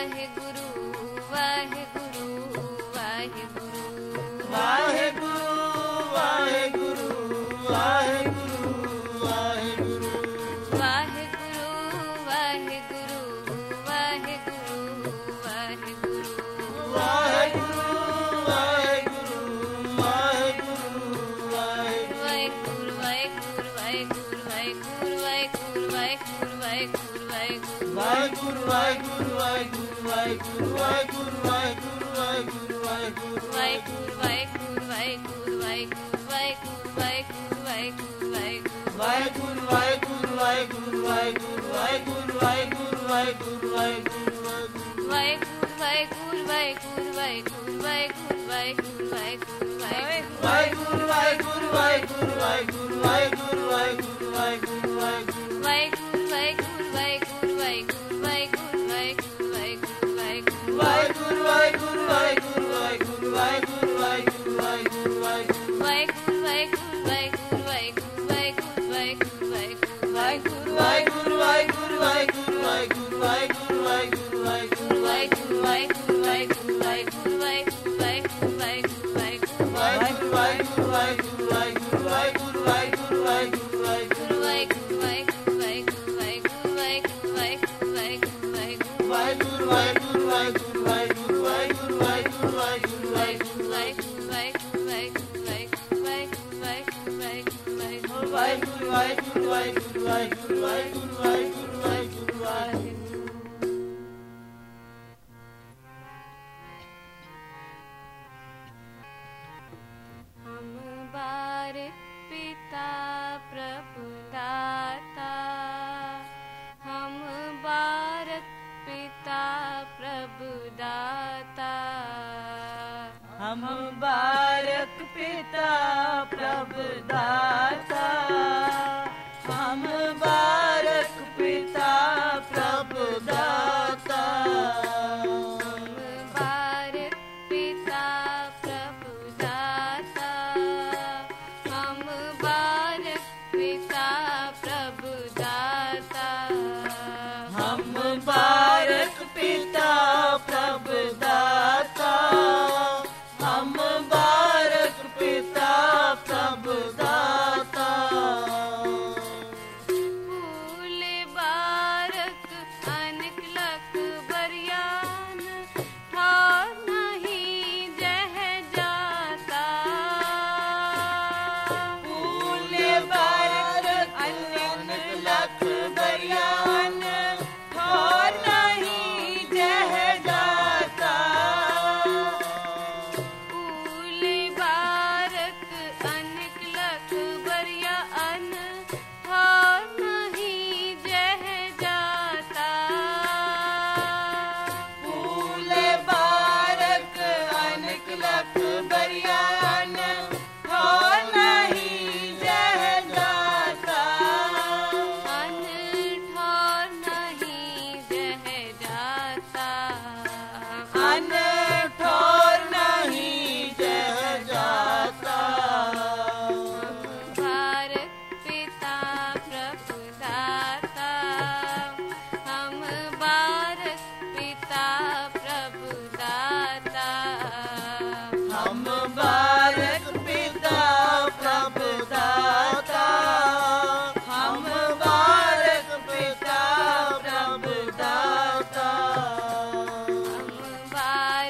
Bye.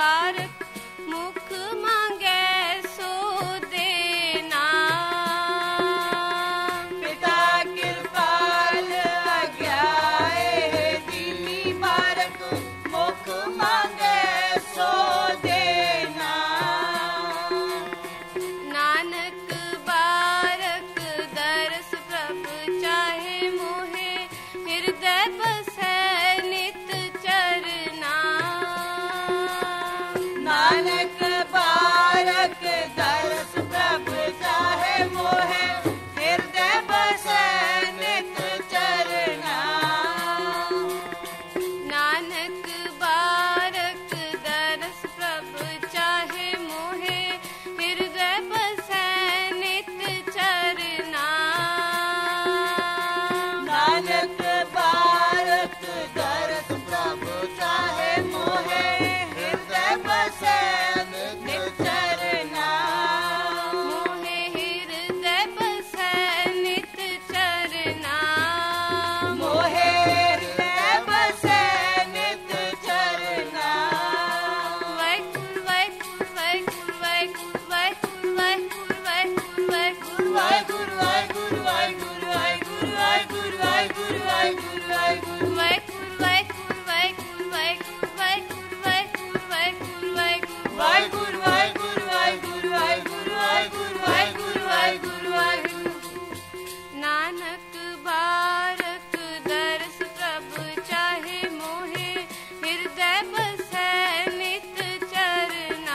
बारक मुख मांगे सो देना। पिता कृपाल आज्ञाए दीनी बारक मुख मांगे सो देना। नानक बारक दरस प्रभु चाहे मोहे हृदय बसै नित चरना। नानक बारक दरस प्रभु चाहे मोहे हृदय बसै नित चरना। नानक बारक दरस प्रभु चाहे मोहे हृदय बसै नित चरना। नानक बारक दरस प्रभु चाहे मोहे हृदय बसै नित चरना। मोहे हृदय बसै नित चरना। मोहे हृदय बसै नित चरना। वैकुल वैकुल वैकुल वैकुल वैकुल वैकुल वैकुल वैकुल वाहिगुरु वाहिगुरु वाहिगुरु वाहिगुरु वाहिगुरु वाहिगुरु वाहिगुरु वाहिगुरु वैकुल वैकुल वैकुल वैकुल वैकुल वैकुल वैकुल वैकुल वाहिगुरु वाहिगुरु वाहिगुरु वाहिगुरु वाहिगुरु वाहिगुरु वाहिगुरु वाहिगुरु। नानक बारक दरस प्रभु चाहे मोहे हृदय बसै नित चरना।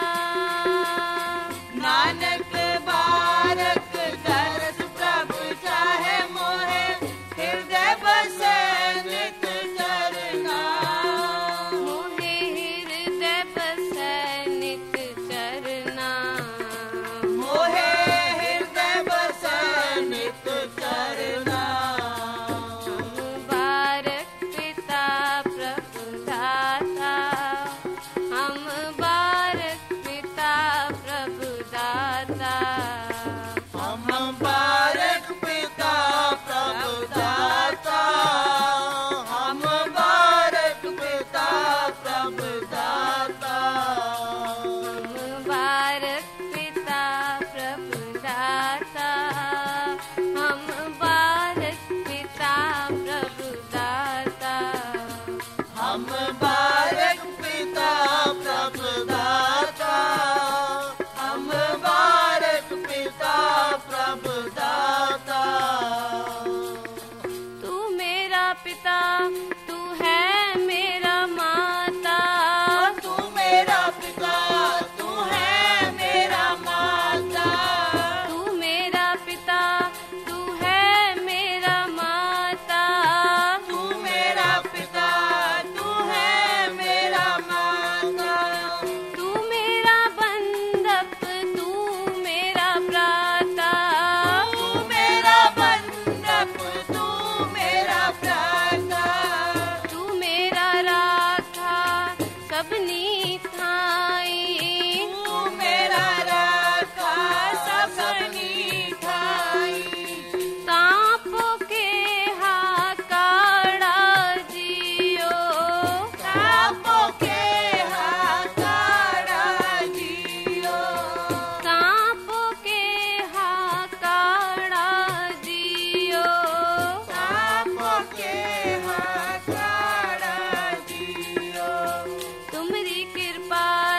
नानक बारक दरस प्रभु चाहे मोहे हृदय बसै नित चरना। मोहे हृदय बसै नित चरना। मोहे हृदय बसै नित चरना। हम बारक पिता प्रभु दाता। हम बारक पिता प्रभु दाता। हम बारक पिता प्रभु दाता। हम बारक पिता प्रभु दाता। हम बारक पिता प्रभु दाता। हम बारक पिता प्रभु दाता। हम बारक पिता प्रभु दाता। हम बारक पिता प्रभु दाता। तू मेरा पिता तू है मेरा माता। तू मेरा पिता तू है मेरा माता। तू मेरा पिता तू है मेरा माता। तू मेरा पिता तू है मेरा माता। तू मेरा बंधप तू मेरा भ्राता। तू मेरा बंधप तू मेरा भ्राता। तू मेरा राखा सबनी थाई। तू मेरा राखा सबनी ठाई। तापो के हाकाड़ा जियो। तापो के हाकाड़ा जियो। तापो के हाकाड़ा जियो। तापो के हाकाड़ा जियो। तुमरी कृपा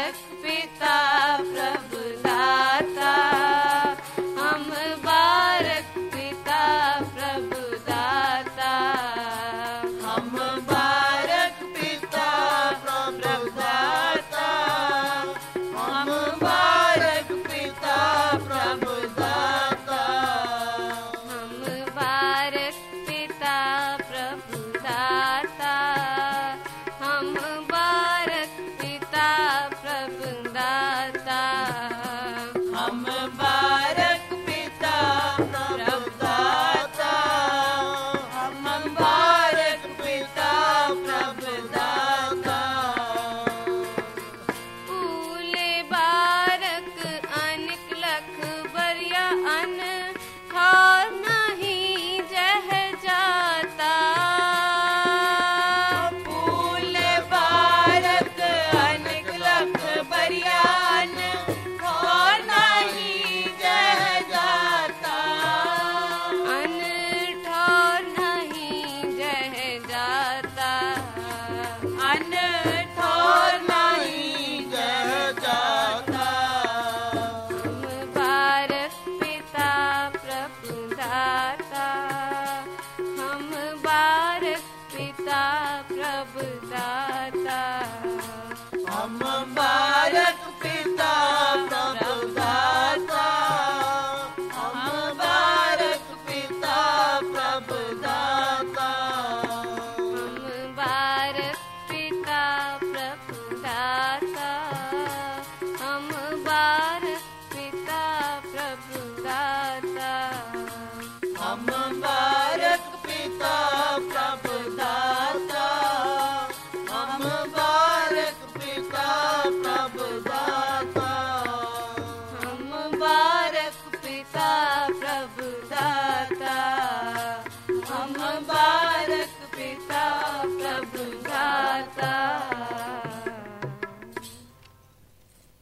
बारक पिता प्रभु दाता, हम बारक पिता प्रभु दाता, हम बारक पिता प्रभु दाता, हम बारक पिता प्रभु दाता, हम बारक पिता प्रभु दाता, हम बारक पिता प्रभु दाता, हम बारक पिता प्रभु दाता, हम बारक पिता प्रभु दाता। फूले बारक अनिक लख बरिया अन ठार नहीं जह जाता, फूल बारक अनिक लख बरियान और नहीं जह जाता, अन ठार नहीं जह जाता, अन ठोर नहीं जह जाता। हम बारक पिता प्रभु दाता, हम बारक पिता प्रभु दाता, हम बारक पिता प्रभु दाता, हम बारक पिता प्रभु दाता, हम बारक पिता प्रभु दाता, हम बारक पिता प्रभु दाता, हम बारक पिता प्रभु दाता, हम बारक पिता प्रभु दाता, हम बारक पिता प्रभु दाता, हम बारक